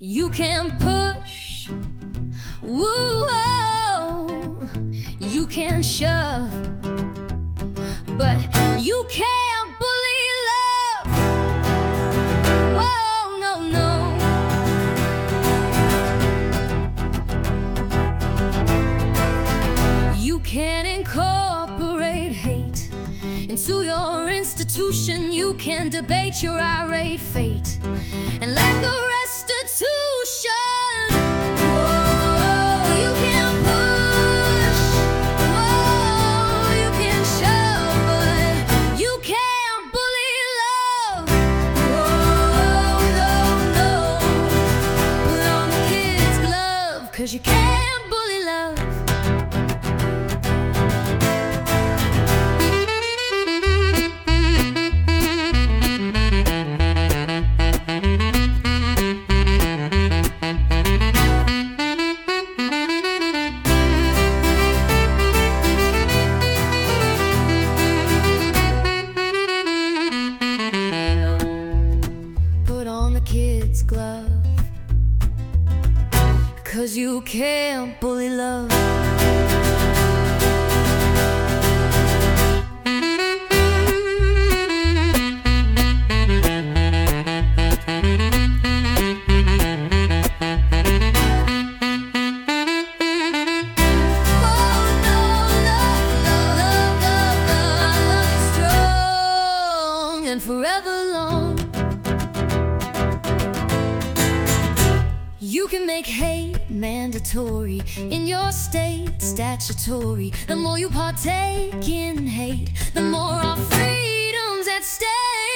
You can push, woo, you can shove, but you can't bully love. Whoa, no, no. You can incorporate hate into your institution. You can debate your irate fate and let the restitution. Whoa, you can push, whoa, you can shove, but you can't bully love. Whoa, no, no, put on the kid's glove, 'cause you can't bully love. Kid's glove, 'cause you can't bully love. Forever long. You can make hate mandatory in your state statutory. The more you partake in hate, the more our freedom's at stake.